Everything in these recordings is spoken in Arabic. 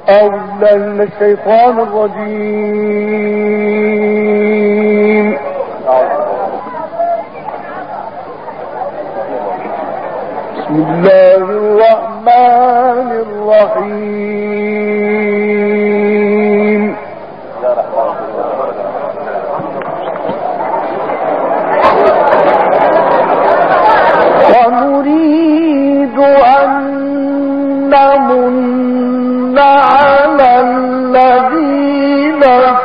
أعوذ بالله من الشيطان الرجيم. بسم الله الرحمن الرحيم. ونريد أن نمن على الذين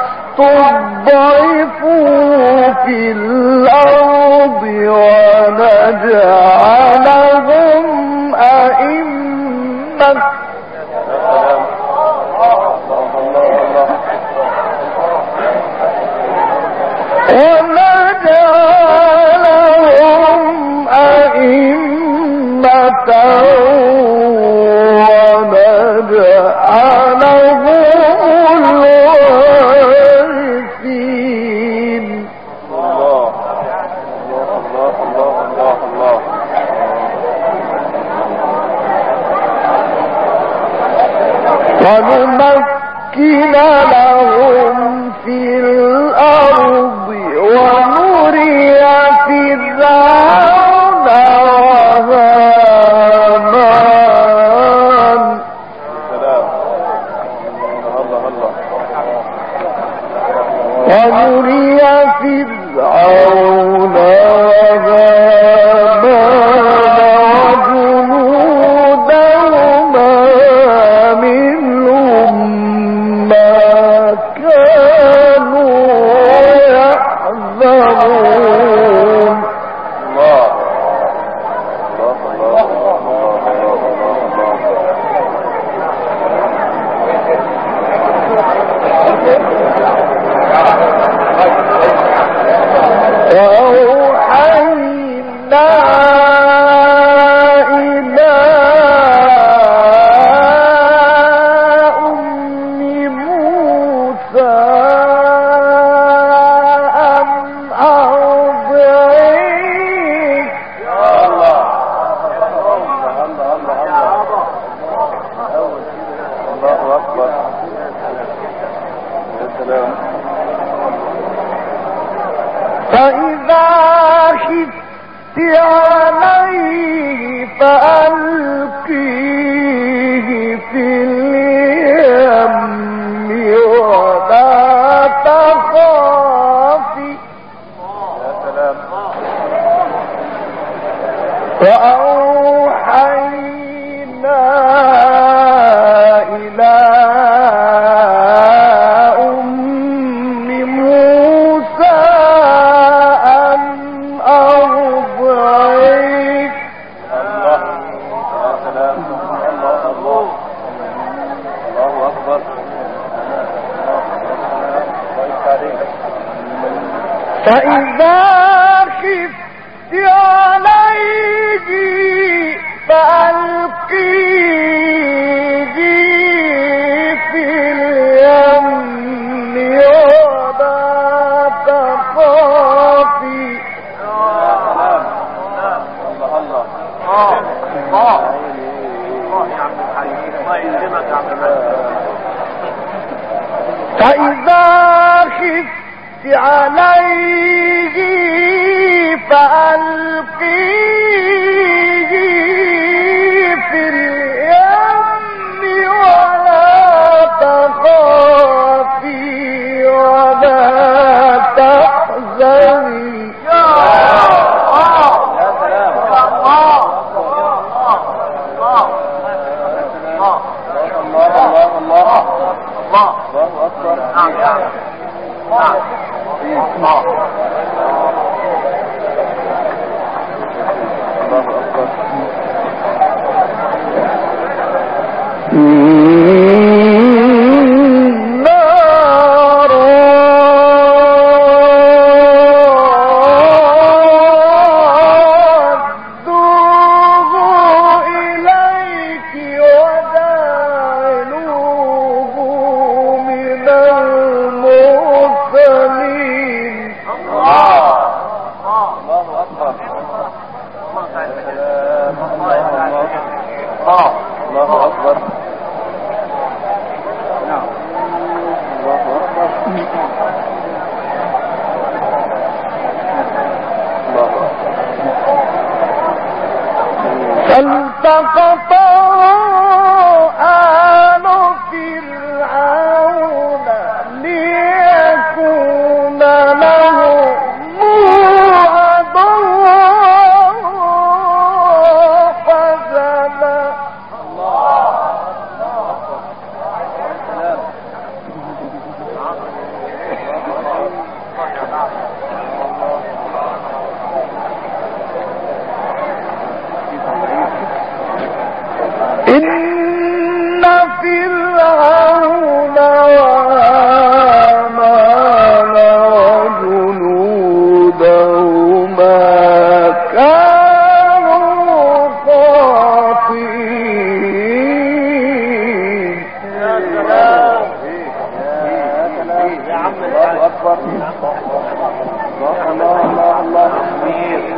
استضعفوا في الأرض ونجعلهم أئمة ونمكن لهم في الأرض ونري فرعون وهامان فإذا خفت عليه فألقيه في اليم ولا تخافي وأوحينا إلى فإذا خفت عليه فألقيه في اليم ولا تخافي فإذا خفت عليه فألقيه في اليم ولا تخافي ولا تحزني اكبر. الله الله الله كبير.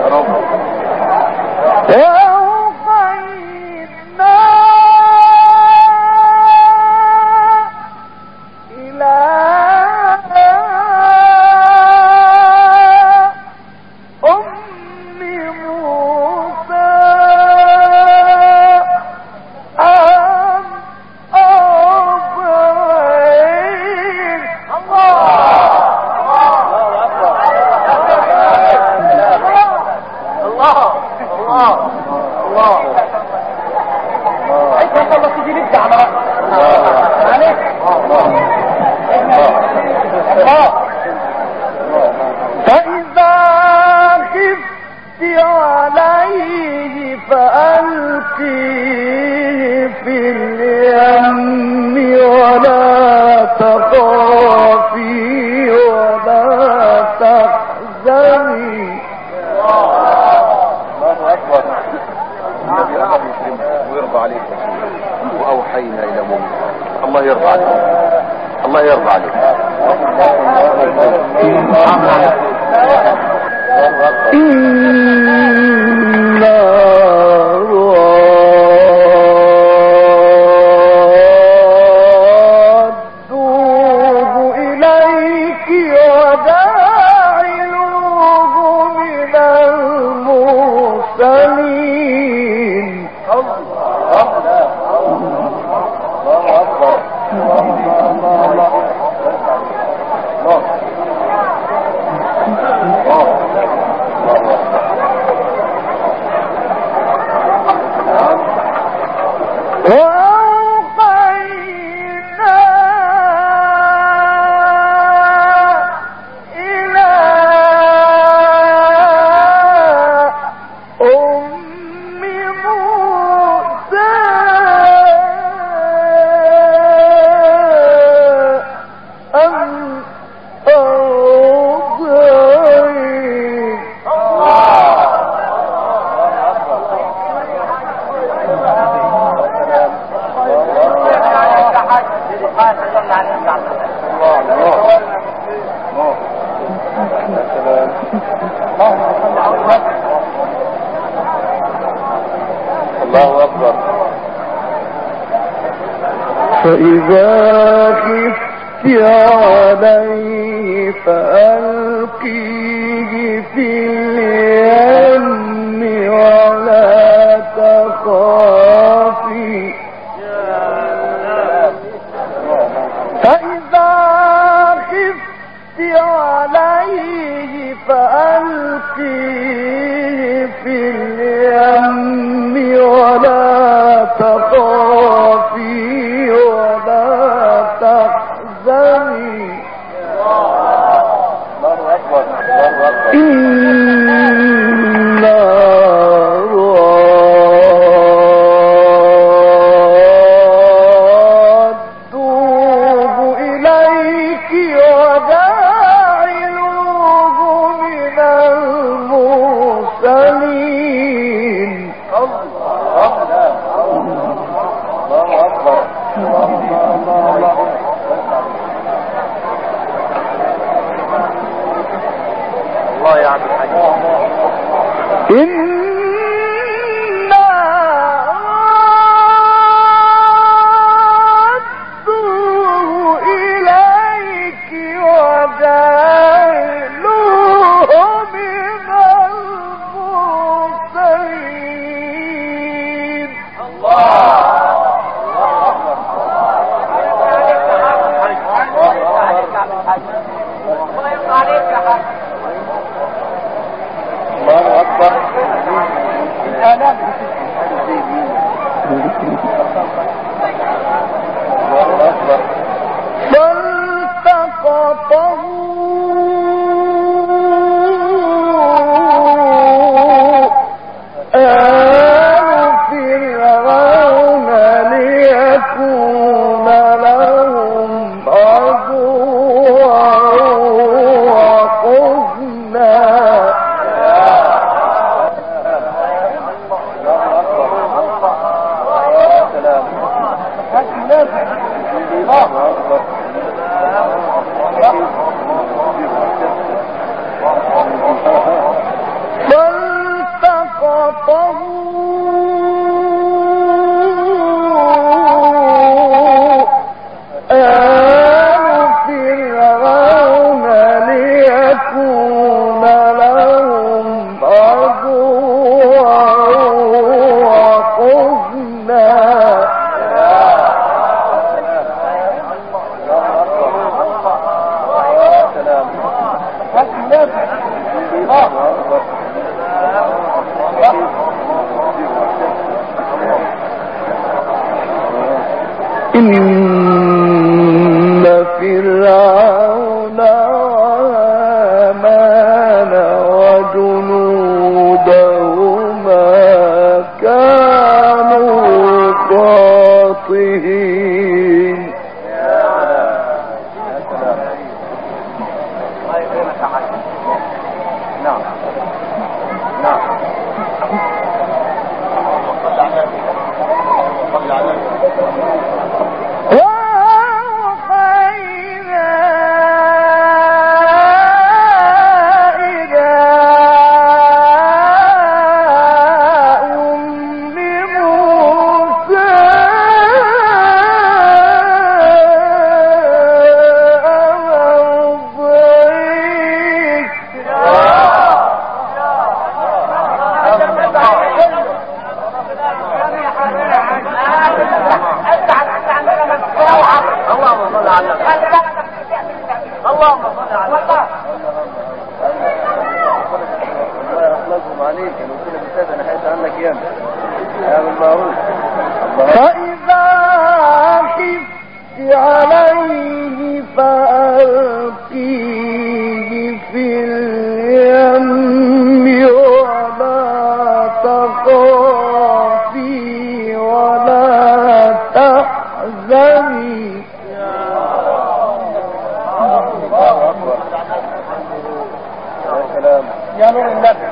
وأوحينا واوحينا الى موسى. الله يرضى عليك، الله يرضى عليك. الله أكبر. فإذا خفت عليه فألقيه في اليم ولا تخافي. فإذا خفت عليه فألقيه في اليم ولا تخافي ولا تحزني. إنا رادوه إليك وجاعلوه من المرسلين. الله يا عبد الحاج. إنا ردوه إليك وجعلوه من المرسلين. الله أكبر. الآلام الله أكبر. فالتقطه آل فرعون ليكون لهم عدوا وحزنا. فالتقطه آل فرعون ليكون لهم عدوا وحزنا. إن فرعون وهامان وجنودهما كانوا خاطئين. نعم نعم. صل يخلصهم عليك لو كده بالذات انا حاسس عنك ياما يا بالمعروف. فإذا خفت عليه فألقيه في اليم ولا تخافي ولا تحزني. يا نور النبي.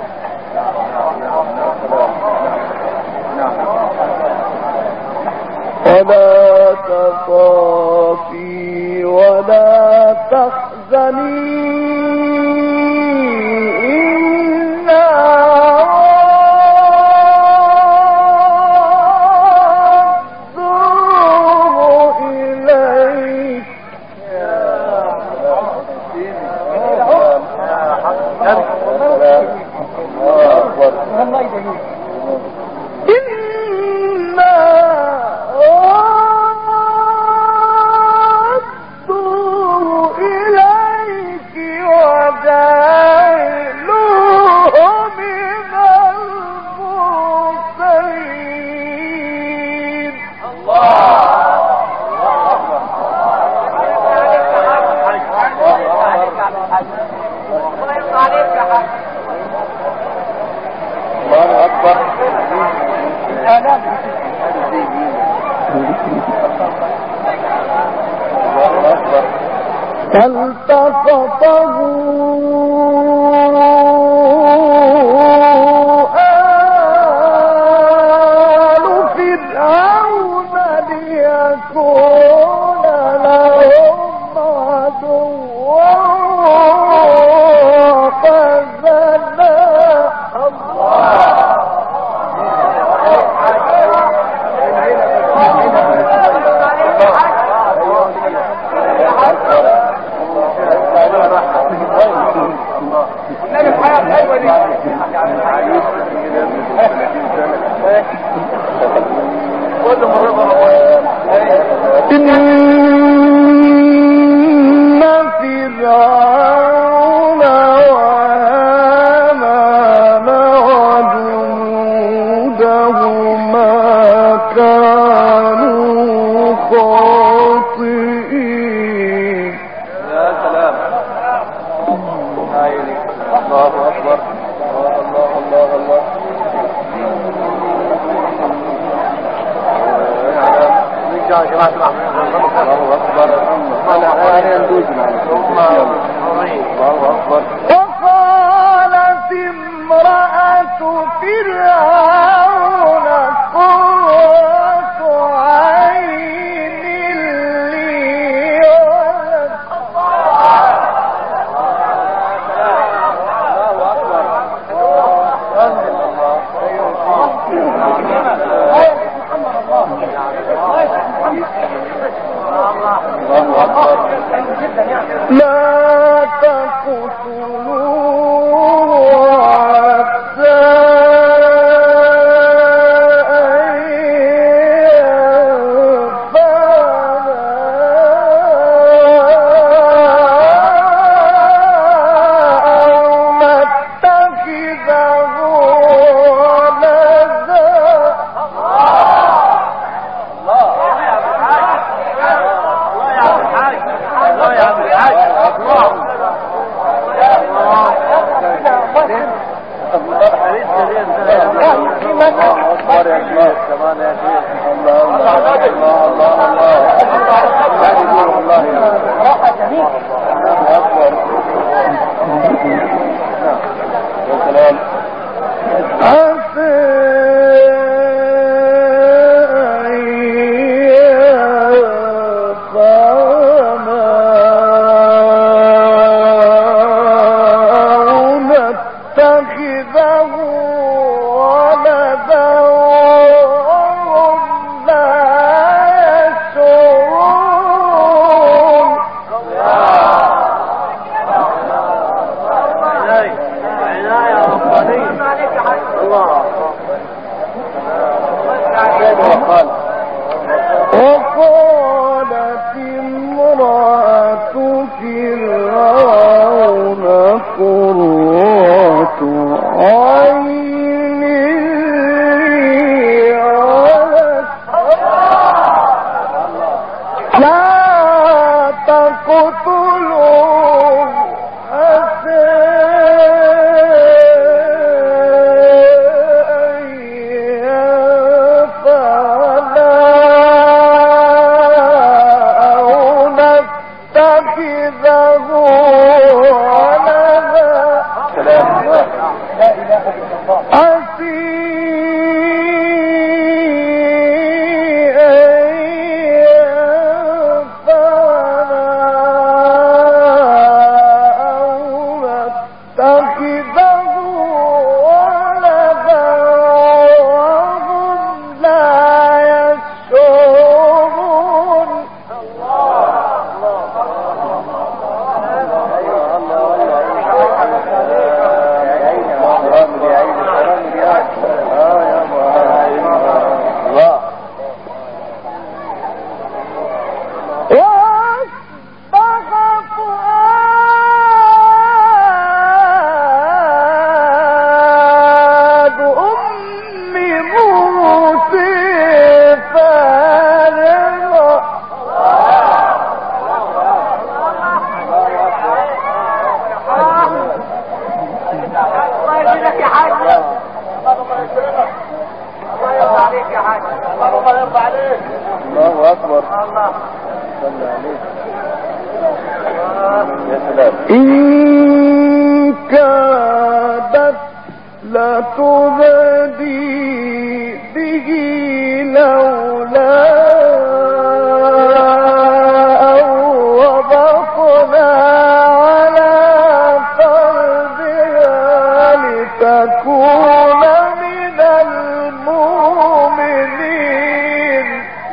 ولا تخافي ولا تحزني إنا ردوه إليك. فالتقطه آل فرعون ليكون لهم عدوا وحزنا. إن فرعون وهامان وجنودهما كانوا خاطئين. يا سلام. الله أكبر. الله الله الله. يا جماعة الله أكبر. أنا ندوز الله أكبر. وقالت امرأة فرعون قرة عين لي ولك. لا تقتلوه عسى أن ينفعنا أو نتخذه ولدا. الله أكبر. صلى عليك. يا سلام. إن كادت لتبدي به لولا أن ربطنا على قلبها لتكون من المؤمنين.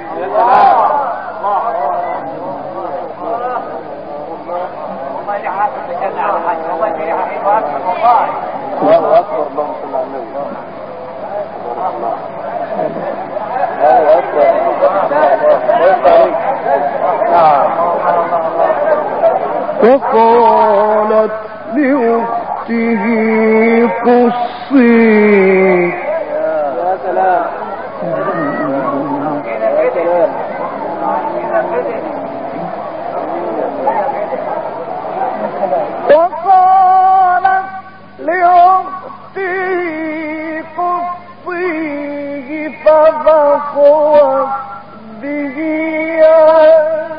الله أكبر. اللهم صل على النبي. الله أكبر. وقالت لأخته قصي. يا سلام. يا سلام. وقالت لأخته قصيه فبصرت به عن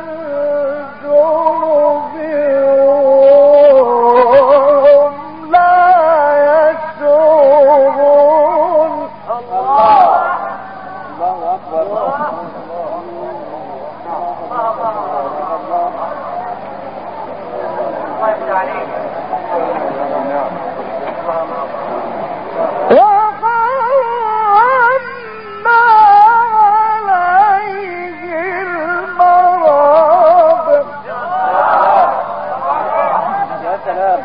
جنب وهم لا يشعرون. الله أكبر. وحرمنا عليه المراضع. يا سلام.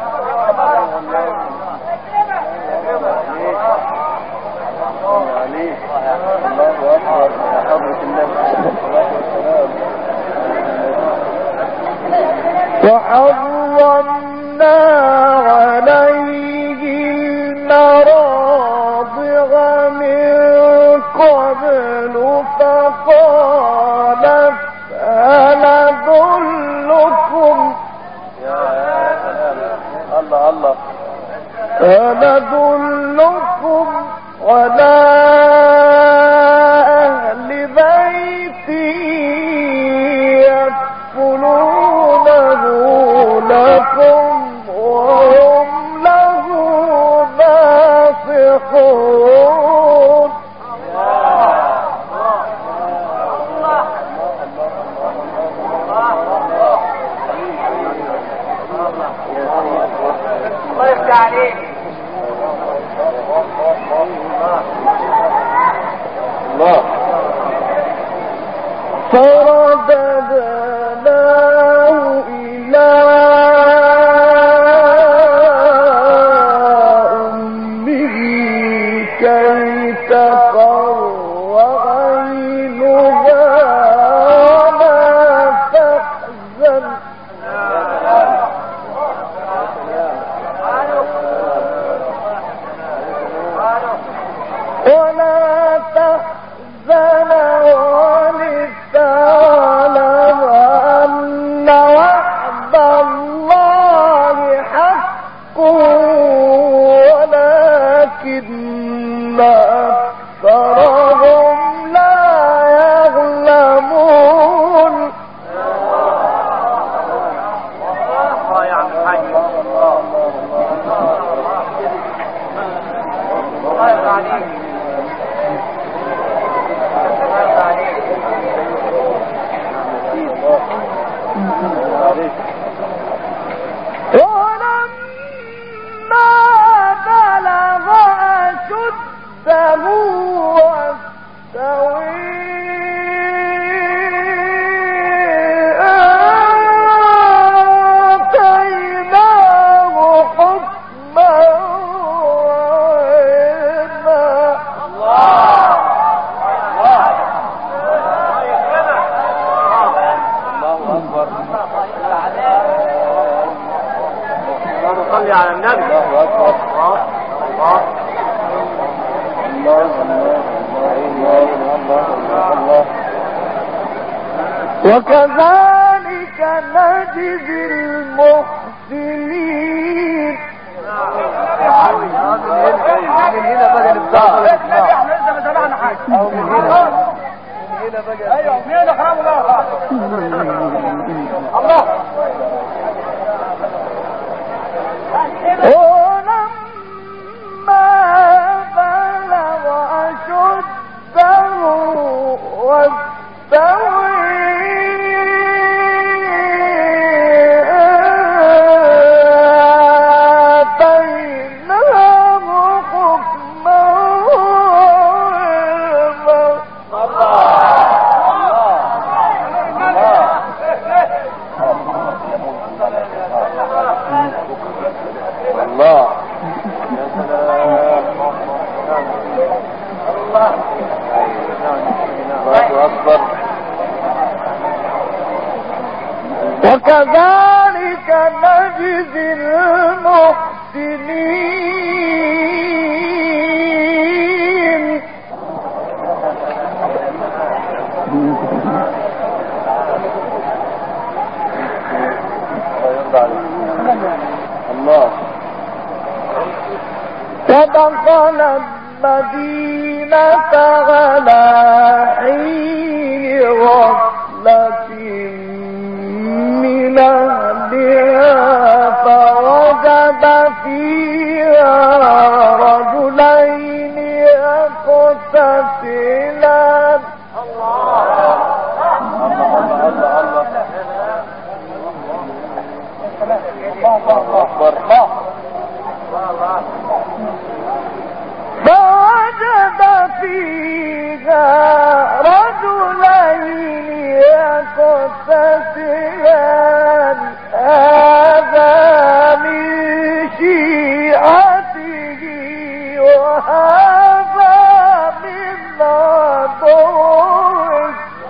عليك. الله أكبر. حضرة النبي. وحرمنا عليه المراضع من قبل فقالت هل أدلكم يا سلام. الله الله. هل أدلكم على أهل بيت يكفلونه لكم وهم له ناصحون. الله يفتح عليك. الله. فرددناه إلى أمه كي تقر عينها ولا تحزن ولتعلم أن وعد الله حق ولكن أكثرهم لا يعلمون. الله يا عم الحاج. الله يفتح عليك. ولما بلغ أشده واستوى آتيناه حكما وعلما. الله أكبر. صلي على النبي. الله أكبر. الله الله الله الله الله. وكذلك نجزي المحسنين. من هنا بدل الدار. احنا لسه ما سمعنا حاجه. أو من هنا. ايوه مين احرام الله الله وكذلك نجزي المحسنين. الله. ودخل المدينة على حين غفلة من أهلها فوجد فيها رجلين يقتتلان. فوجد فيها رجلين يقتتلان هذا من شيعته وهذا من عدوه.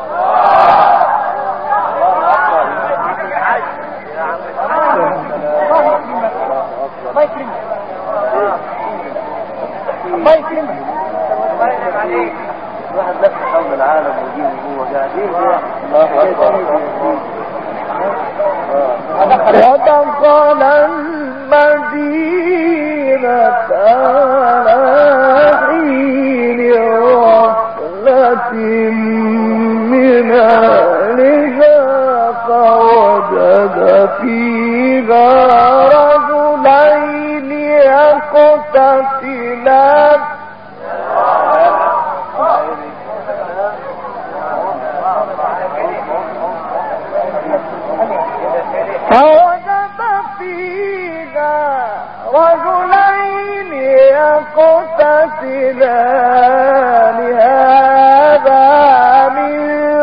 الله يكرمك. واحد لف حول العالم ويجيب وهو قاعدين الله اكبر. ودخل المدينة على حين غفلة من أهلها فوجد فيها رجلين يقتتلان فوجد فيها رجلين يقتتلان هذا من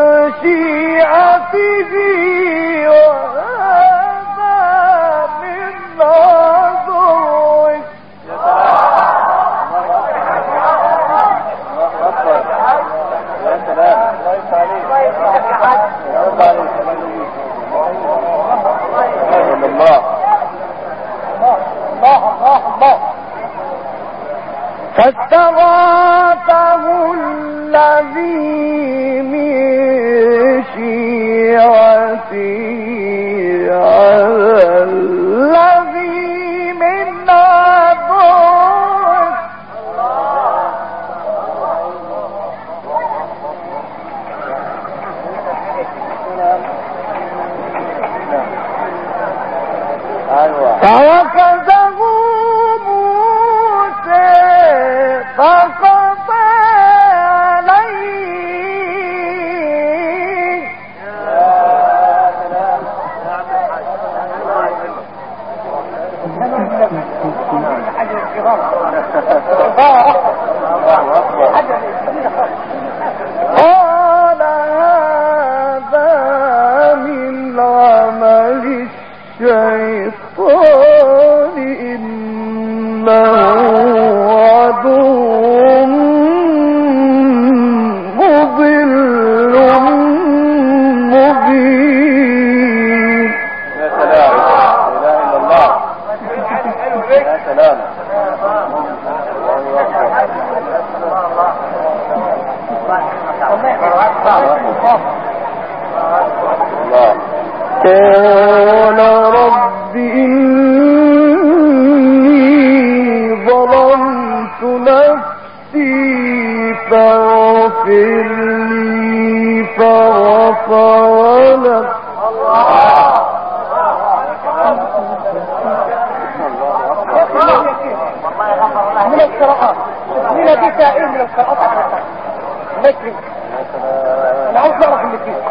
شيعته وهذا من عدوه. يا سلام. فاستغاثه الذي من شيعته على الذي من عدوه. فوكزه موسى فقضى عليه. قال هذا من عمل الشيطان إنه عدو مضل مبين. يا سلام. لا اله الا الله. يا سلام. الله. قال رب إني ظلمت نفسي فاغفر لي ولد. من القراءات من دي سائل من القراءات مكري. انا عاوز اعرف اللي فيه.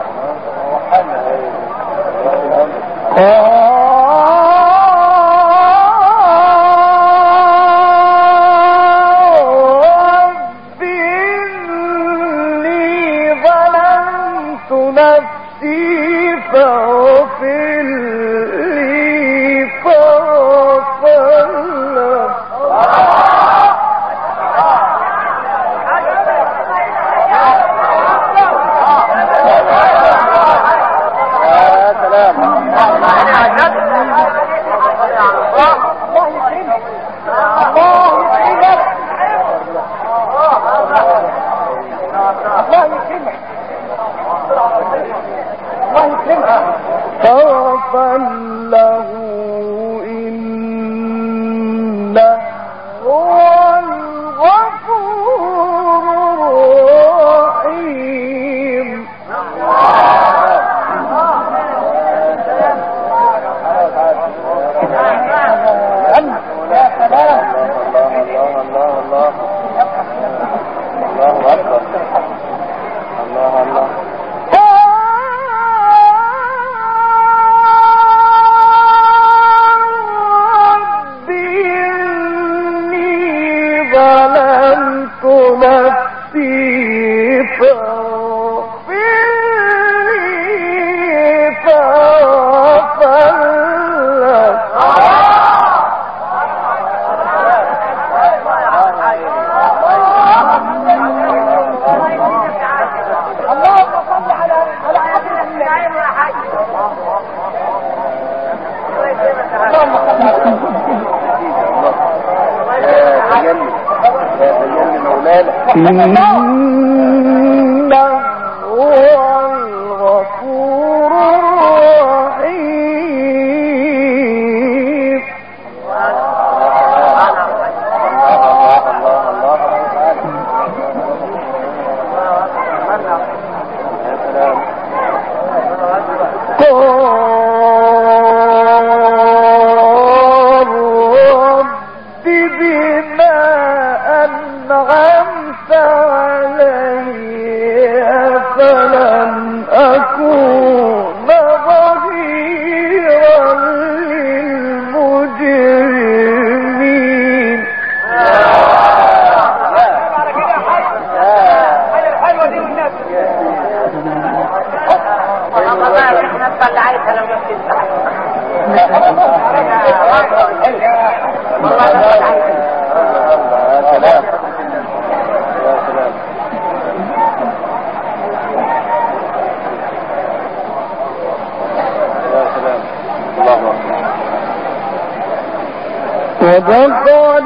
ودخل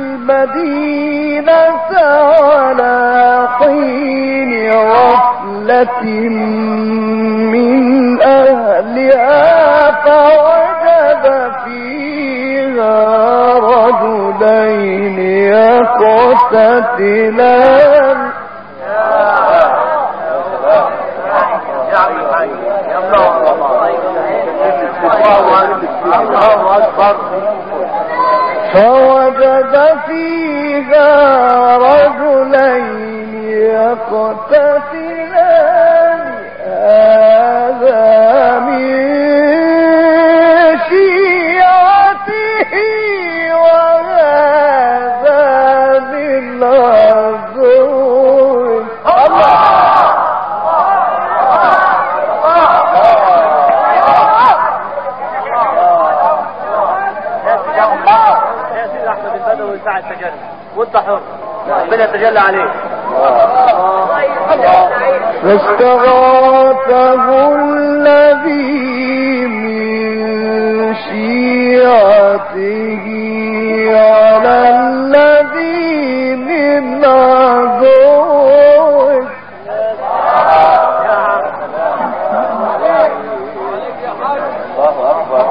المدينة على حين غفلة من أهلها فوجد فيها رجلين يقتتلان فوجد فيها رجلين يقتتلان هذا من شيعته وهذا من عدوه. ساعة تجلى وانت حر ربنا يتجلى عليك. فاستغاثه الذي من شيعته على الذي من عدوه. الله أكبر.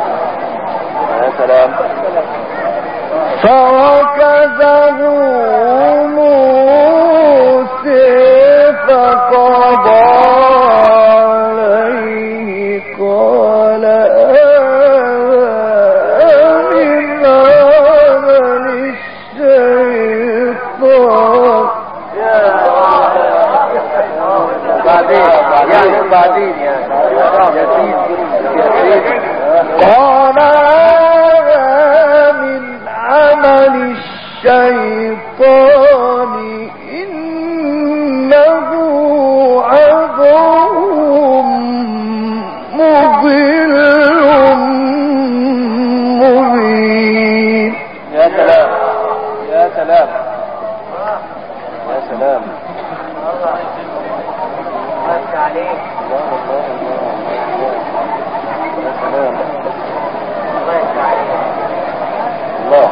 يا سلام. فركزه الشيطان بعدين يعني يزيد قال هذا من عمل الشيطان إنه عدو مضل مبين. يا سلام يا سلام يا سلام الله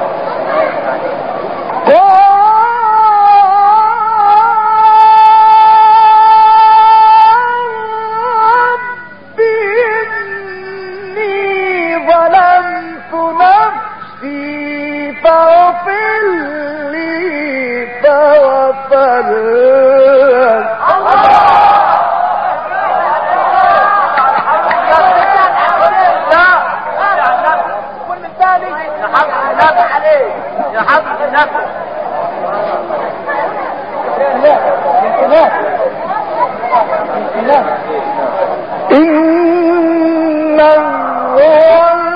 إنه هو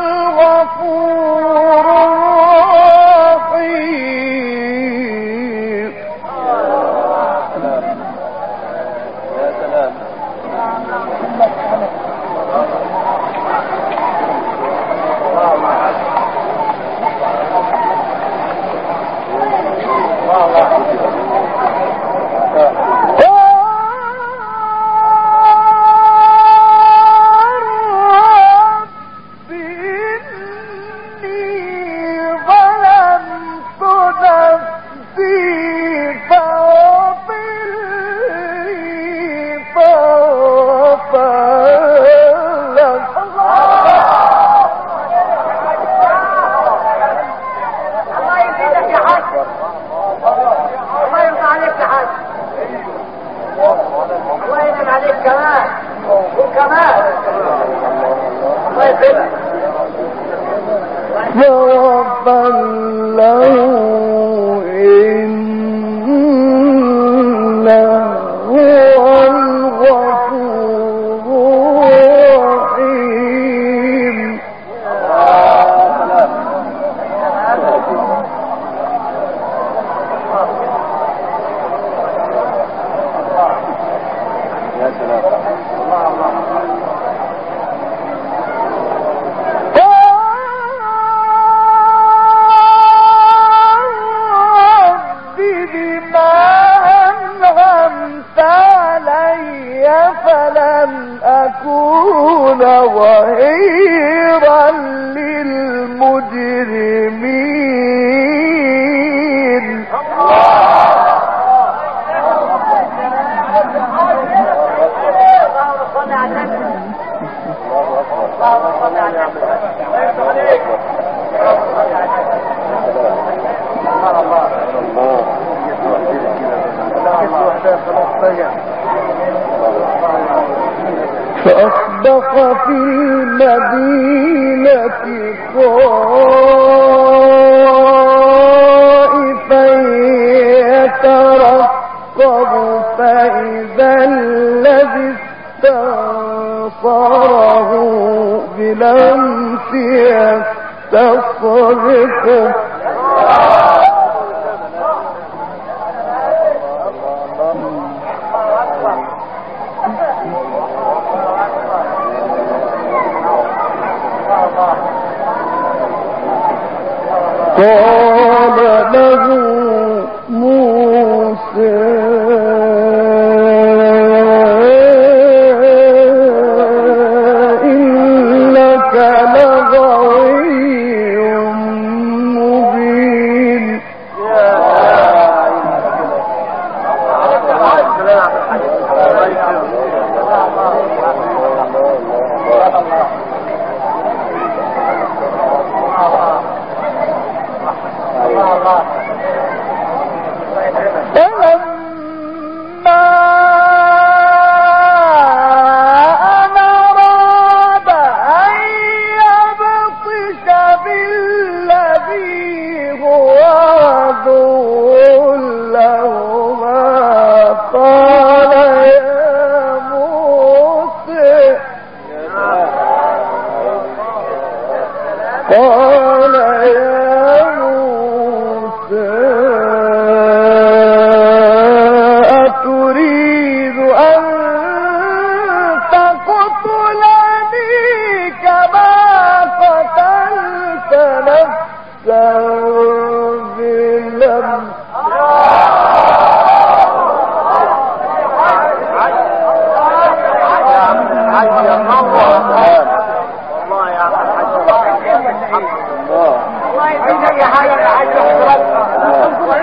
الغفور الرحيم. يا سلام غفر له إنه هو الغفور الرحيم. يا سلام فلن أكون ظهيرا للمجرمين. فأصبح في المدينة خائفا يترقب فإذا الذي استنصره بالأمس يستصرخه. قال له موسى إنك لغوي مبين.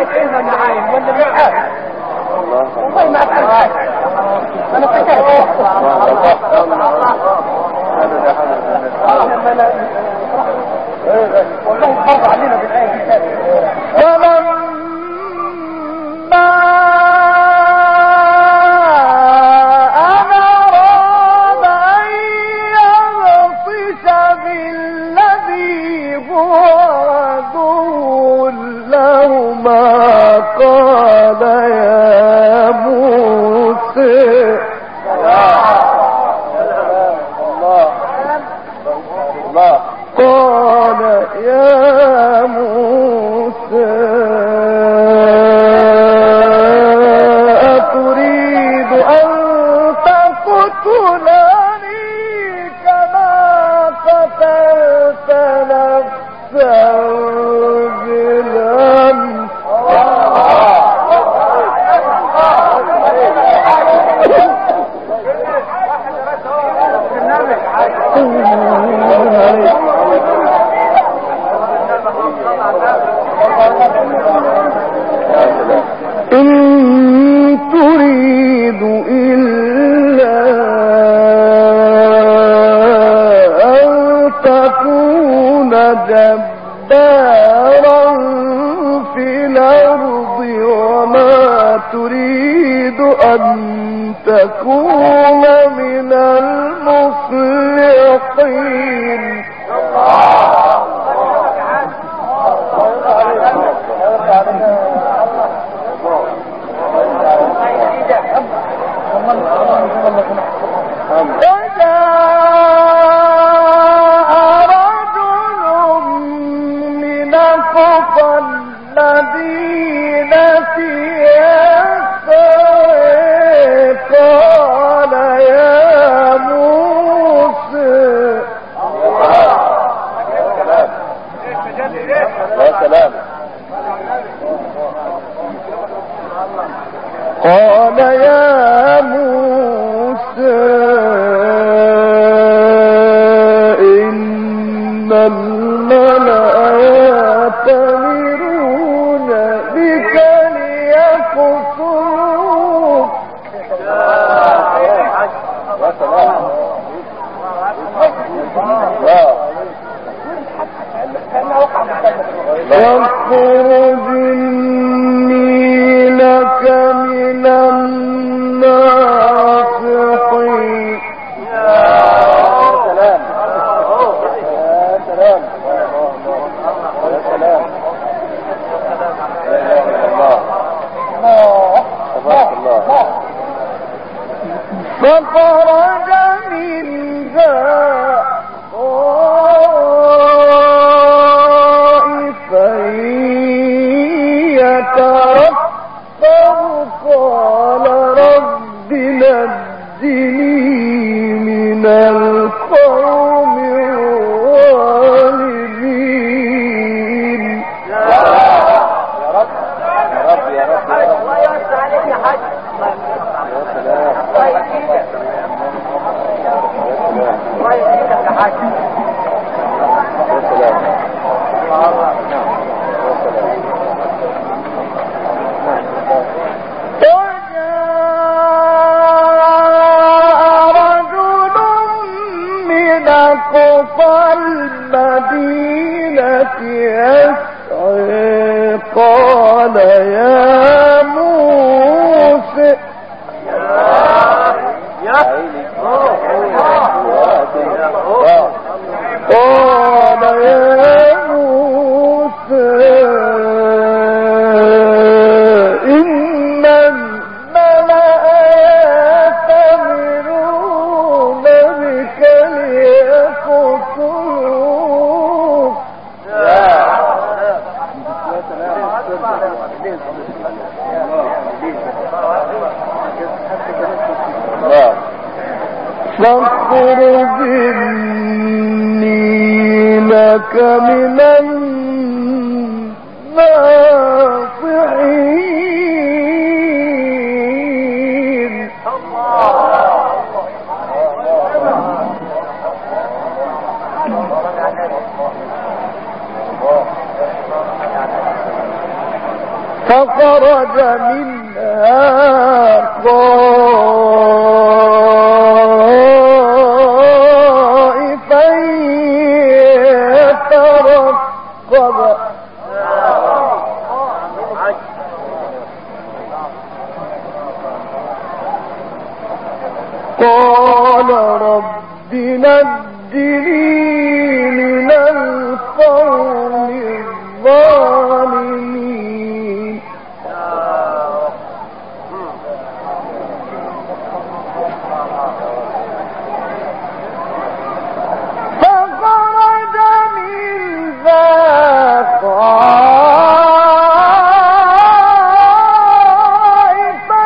سمعت ايه من عايز ولا مش عارف والله ما افعل حاجه انا فكرت والله فرض علينا بالايه دي تكون من المصلحين. قال يا موسى إن الملأ يأتمرون بك ليقتلوك. فاخرج إني لك من الناصحين. يا سلام يا سلام يا سلام. لا اله الا الله. تبارك الله. فخرج منها قال رب نجني من القوم الظالمين. يا رب يا رب يا رب الله يوسع عليك يا حاج. يا سلام الله يهديك الله يهديك يا حاج. يا سلام المدينة يسعى قال يا موسى قال يا موسى إن الملأ يأتمرون بك ليقتلوك. فاخرج إني لك من الناصحين. فخرج منها خائفا يترقب قال رب نجني من القوم الظالمين فخرج منها خائفا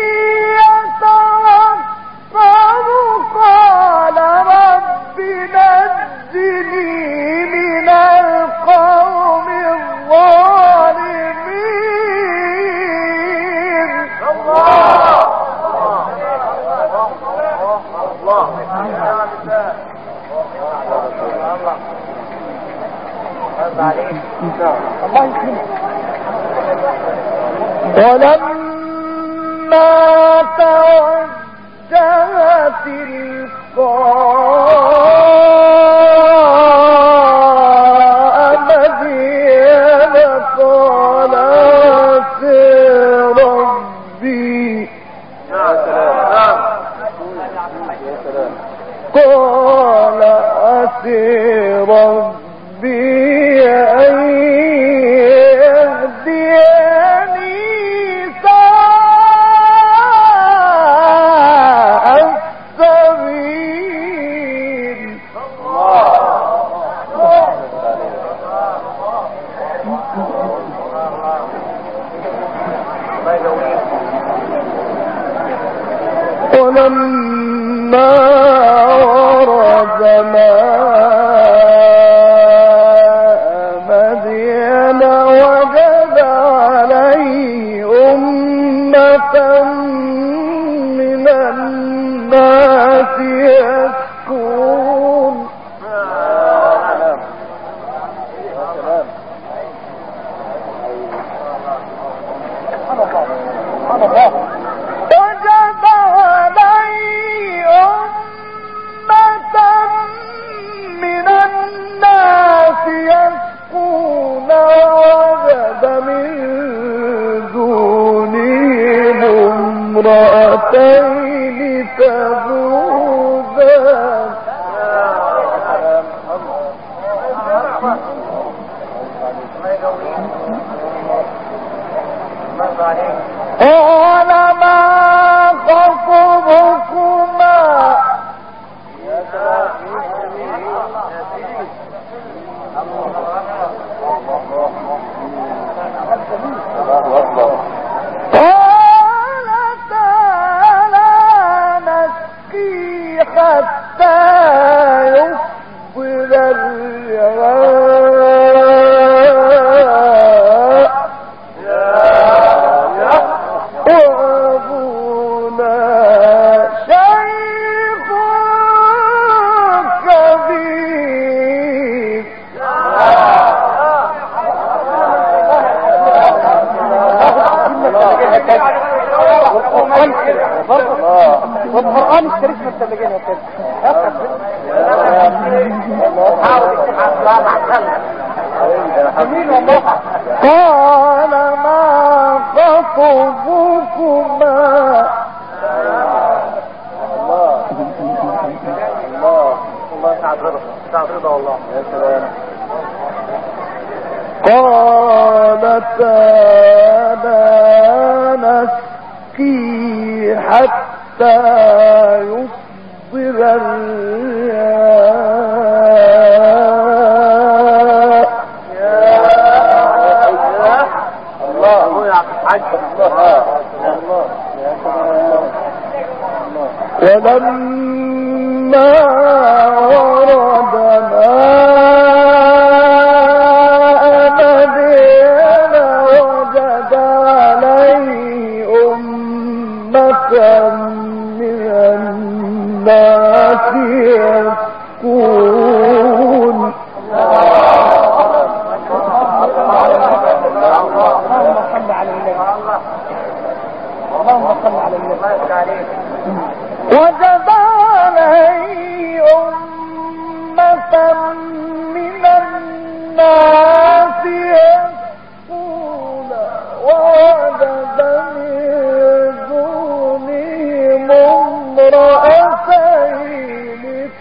يترقب قال رب نجني من القوم الظالمين ولما توجه تلقاء مدين قال عسى ربي قال عسى ربي أن يهديني سواء السبيل ولما ورد ماء مدين وجد عليه أمة من الناس يسكون وجد عليه أمة من الناس يسكون ووجد من دونهم امرأتين تذودان قال ما خطبكما قالتا لا نسقي حتى يفضل الرعاء وأبونا شيخ كبير والقرآن الشريف متفقين كده قال ما خطبكما قالتا لا نسقي حتى يصدر الرياء ولما ورد ماء مدين وجد عليه أمة من الناس يسكون اللهم صل على النبي اللهم صل على النبي. وجد عليه أمة من الناس يسقون ووجد من دونهم امرأتين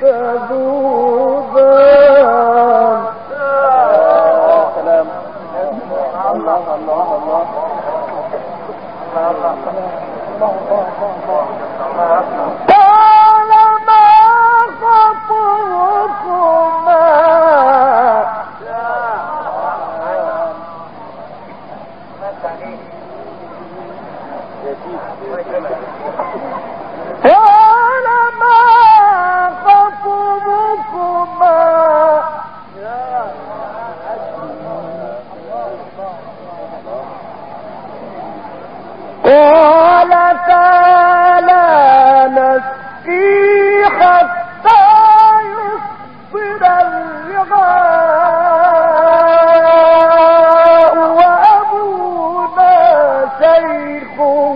تذودان. سلام. الله الله الله. قال ما خطبكما قال ما خطبكما قالتا لا نسقي حتى يصدر الرعاء وأبونا شيخ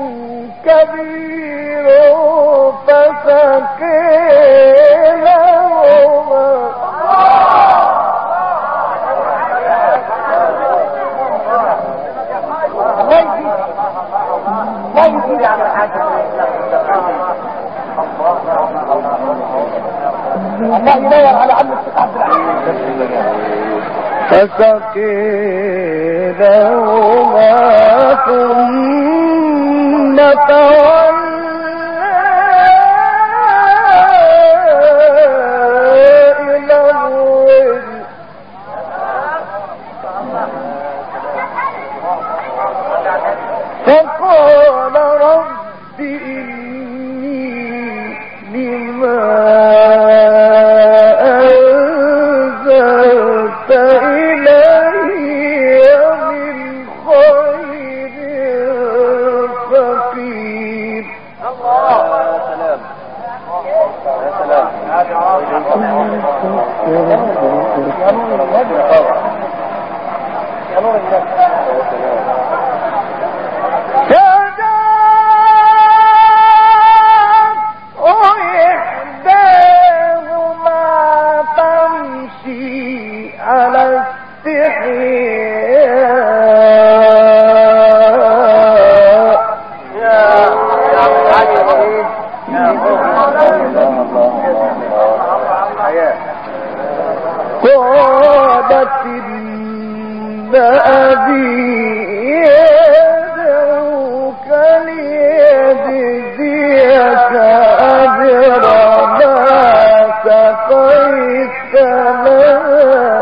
كبير فسقيناهما. لا يجيب على الحاجة. الله يدور على عم الشيخ عبد العزيز. فسقيناهما ثم تولى إلى الظل. فقال رب إني لما أنزلت إلي من خير فقير. سلام. إحداهما تمشي على استحياء قالت إن أبي يدعوك ليجزيك أجر ما سقيت لنا.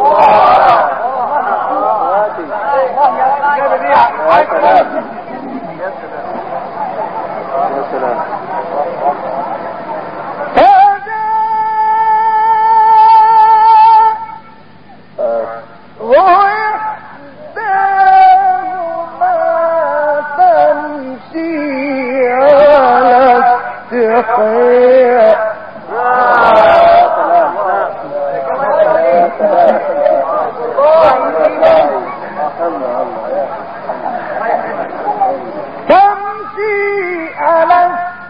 تمشي على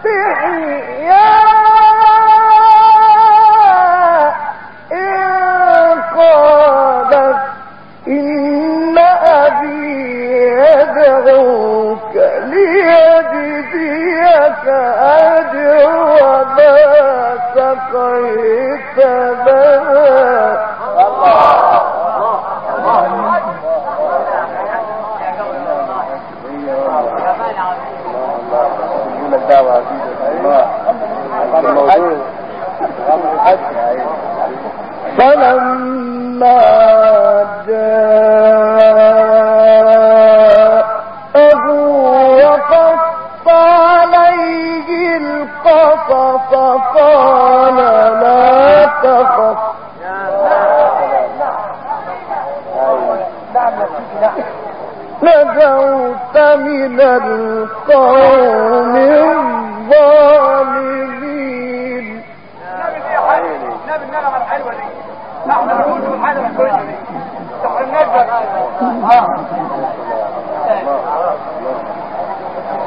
استحياء إن قالت إن أبي يدعوك ليجزيك أجر ما سقيت لنا. فلما جاءه وقص عليه القصص قال لا تخف نجوت من القوم الظالمين. نبي النغمة الحلوة دي نحن نقول الحاجة الكويسة دي تحرمناش بقى.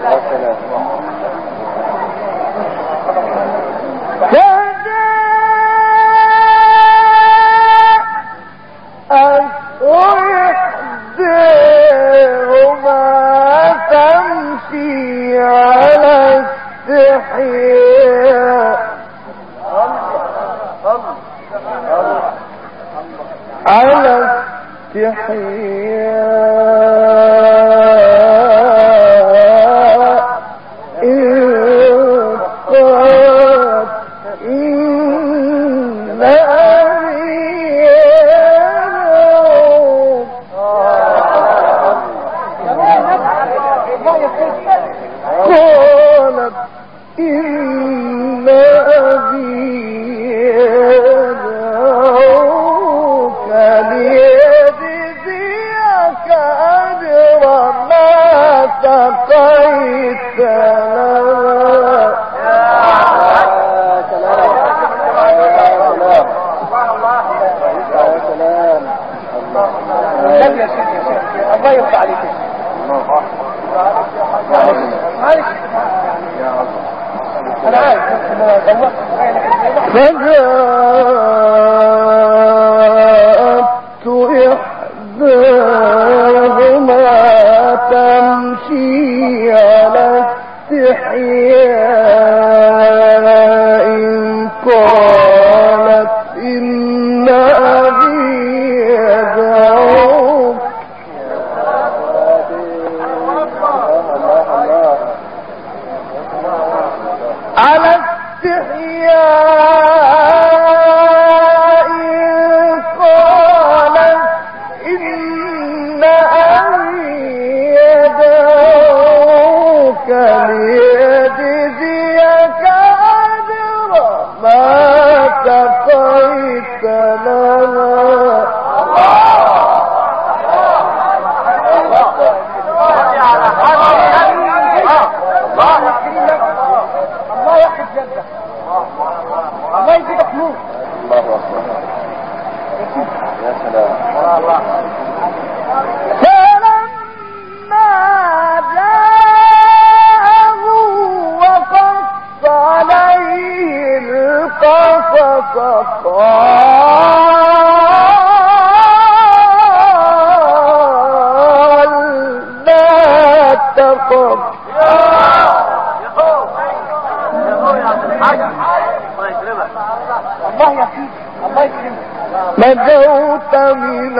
نجوت من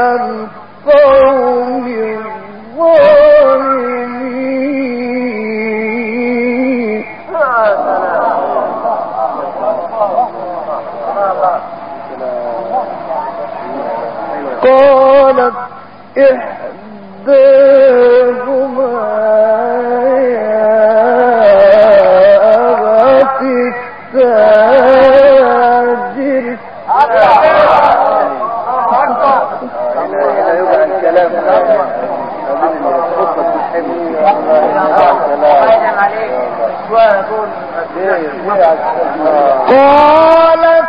القوم الظالمين. قالت إحداهما يا أبت استأجره قالت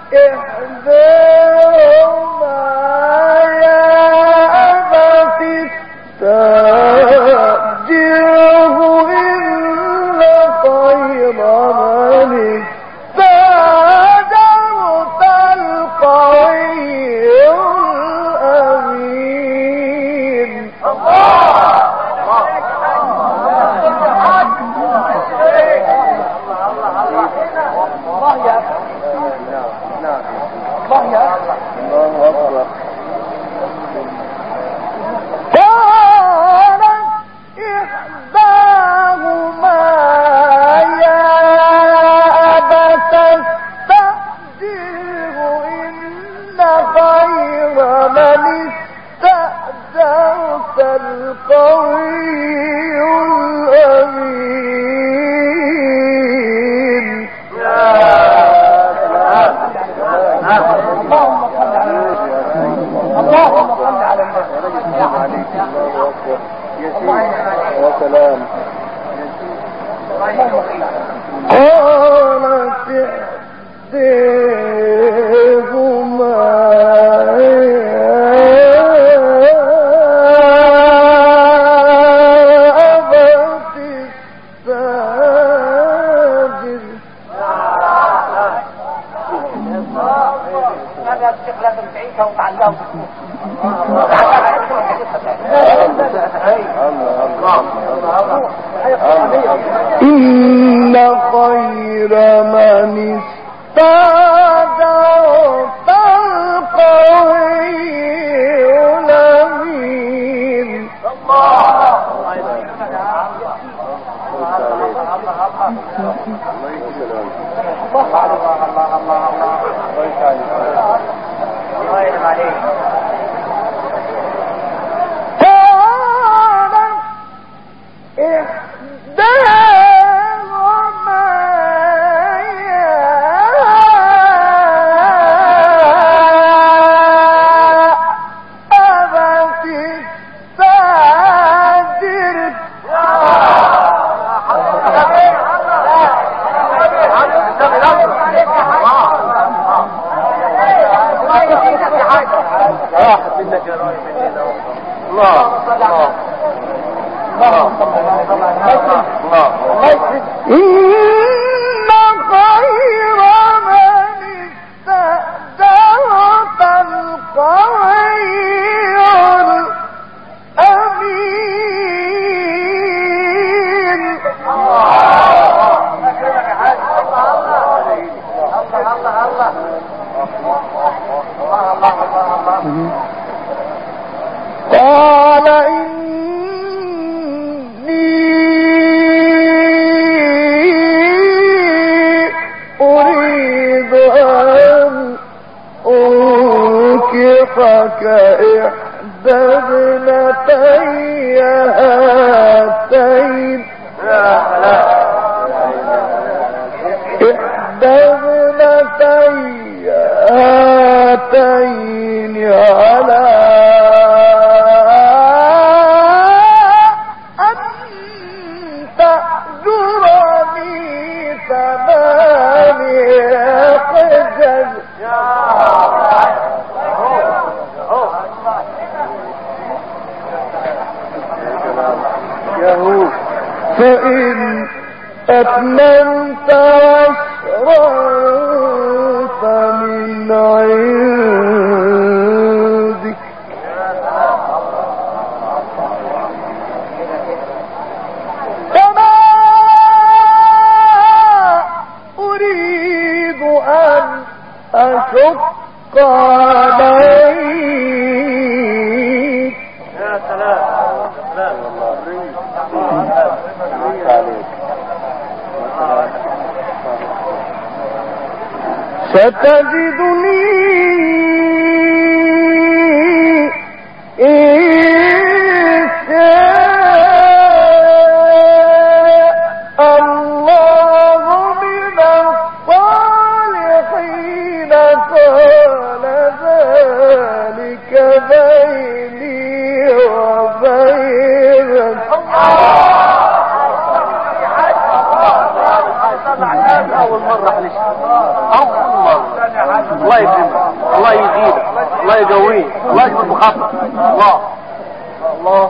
إحداهما يا أبت استأجره إن خير من استأجرت القوي الأمين. الله يا وتعلموا إن خير من استعجلت القوي الأمين. قال إني أريد أن أنكحك إحدى ابنتي هاتين على أن تأجرني 8 حجج. فإن أتممت 10 فمن عندك. كما أريد أن أشق عليك. يا سلام سلام ستجدني إن شاء الله من الصالحين. قال ذلك بيني وبينك. أول مرة الله يكرمك، الله يزيدك، الله يقويك، الله يجبر بخاطرك. الله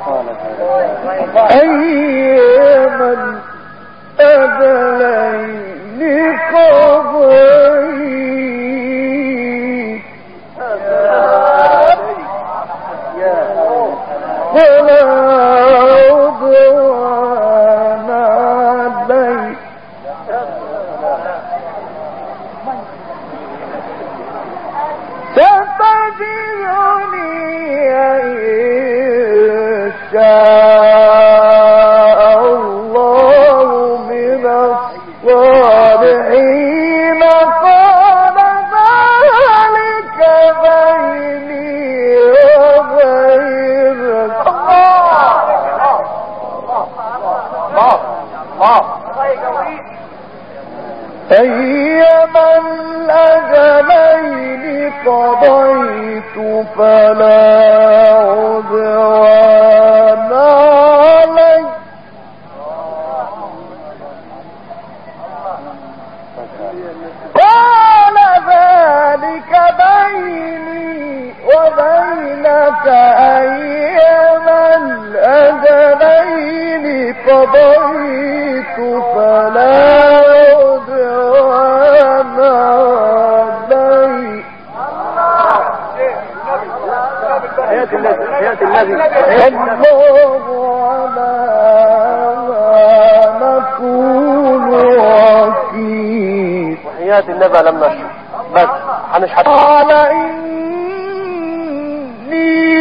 أيما أجلين قضيت ولا عدوان عليك. ستجدني إن شاء الله من الصالحين. قال ذلك بيني وبينك. أيما الأجلين قضيت فلا عدوان علي. قال ذلك بيني وبينك أيما الأجلين قضيت فلا عدوان علي. وحياة النبي لم نشرب بس هنشحت. قال إني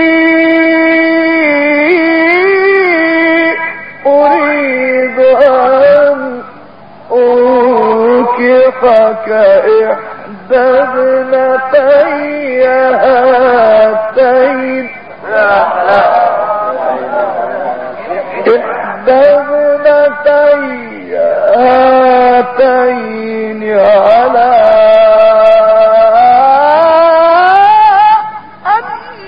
أريد أن أنكحك إحدى ابنتي هاتين على أن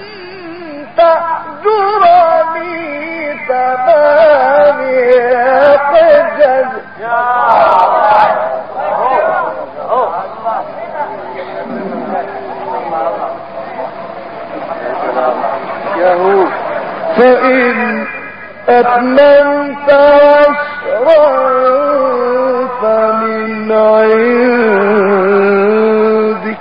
تأجرني ثمانية حجج. فإن أتممت عشرا فمن عندك.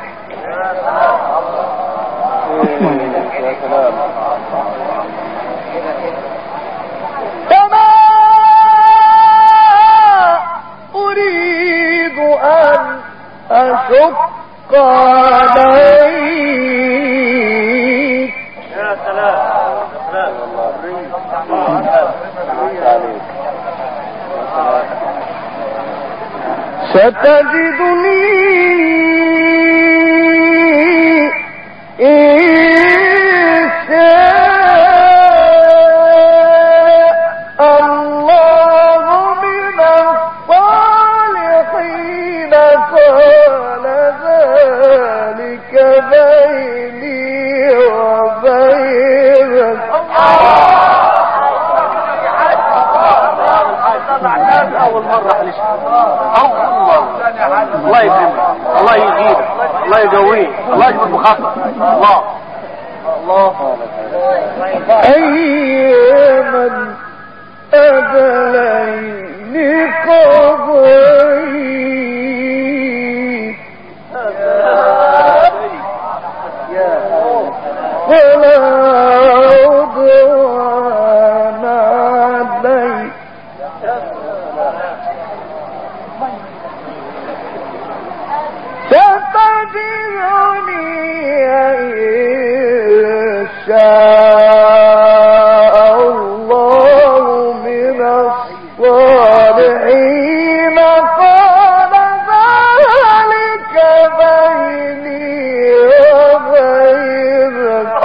كما أريد أن أشق عليك. يا سلام ستجدني إن شاء الله من الصالحين. قال ذلك بيني وبينك. أول مرة هنشحت الله يكرمك الله يزيدك الله يقويك الله يجبر بخاطرك الله أيما أجلين قضيت ولا عدوان علي. ستجدني إن شاء الله من الصالحين. قال ذلك بيني وبينك.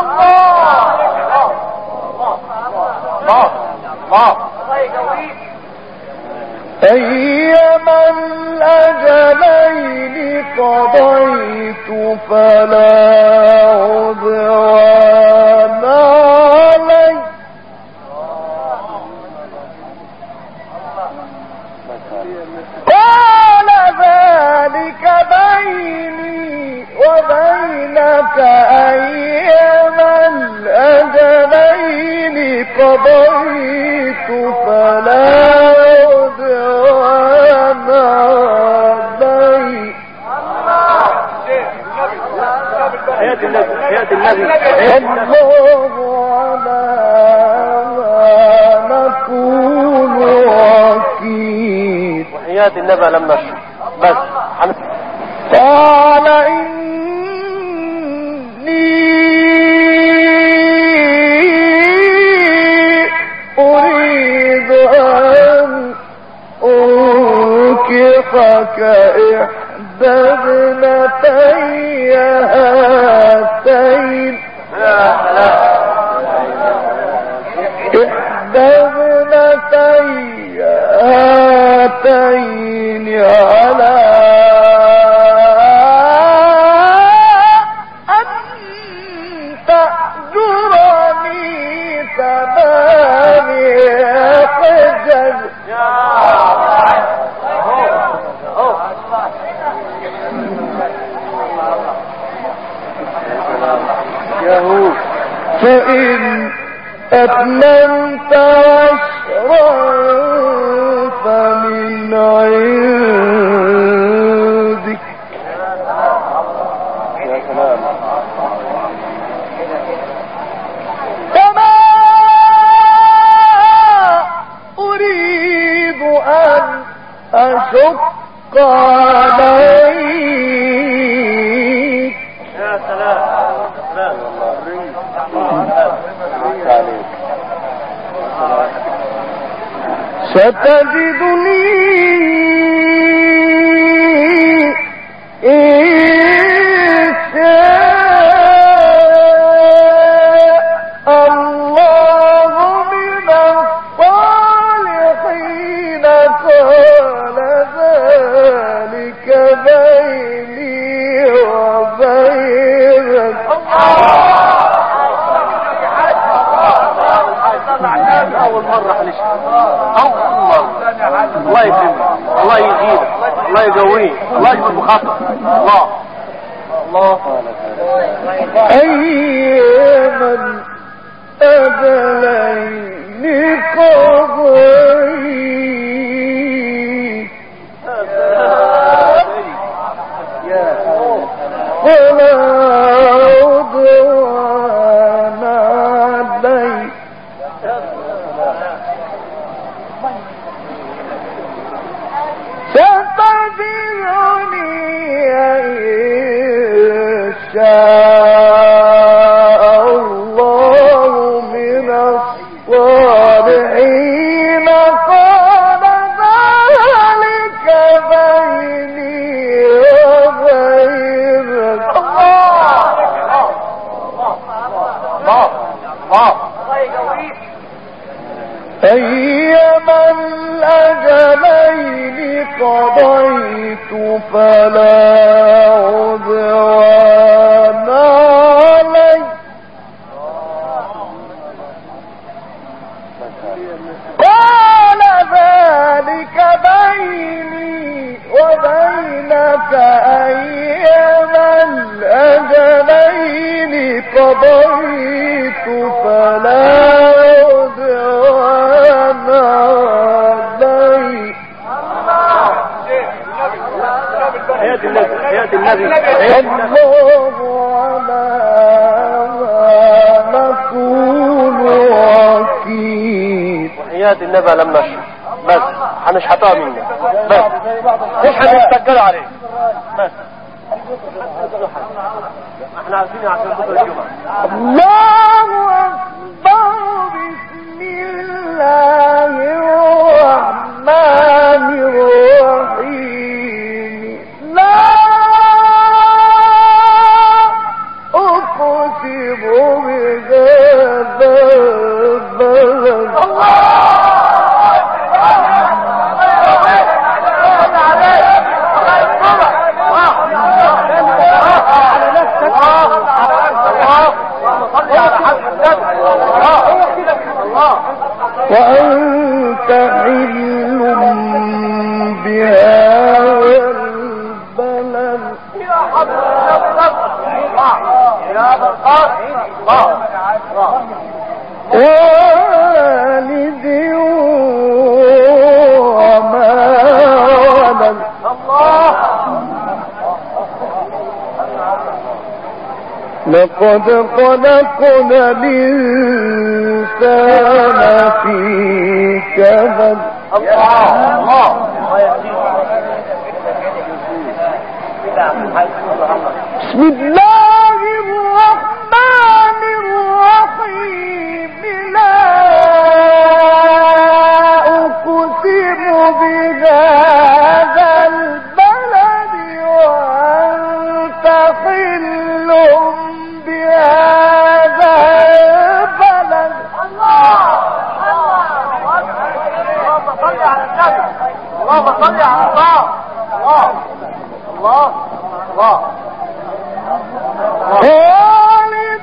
أيما الأجلين قضيت فلا عدوان علي. قال ذلك بيني وبينك أيما الأجلين قضيت فلا عدوان علي. حياة النبي الله على ما نقول وكيل. وحياة النبي لم نشرب بس قال إني أريد أن أنكحك إحدى ابنتي هاتين على أن تأجرني ثمانية حجج. فإن أتممت عشرا فمن عندك. كما أريد أن أشق عليك. ستجدني إن شاء الله من الصالحين قال ذلك بيني وبينك اول مرة حلش الله يكرمك الله يزيدك الله يقويك الله يجبر بخاطر الله أيما أجلين قضيت ولا عدوان علي ستجدني إن شاء الله من الصالحين قال ذلك بيني وبينك أيما الأجلين قضيت فلا عدوان علي قال ذلك بيني وبينك أيما الأجلين قضيت فلا عدوان علي حياة النبي الله على ما نقول وكيل وحياة النبي لم نشر بس هنشحطها منك بس مش هنستجل عليه بس احنا عارفين عشان بكره الجمعة الله أكبر بسم الله الرحمن الرحيم لا أقسم بهذا البلد وأنت حل بهذا البلد والد وما ولد لقد خلقنا الإنسان في كبد بسم الله الرحمن الرحيم لا أقسم بهذا البلد وأنت حل بهذا البلد اللهم صل على الله والد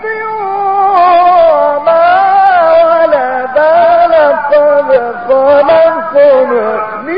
وما ولد لقد خلقنا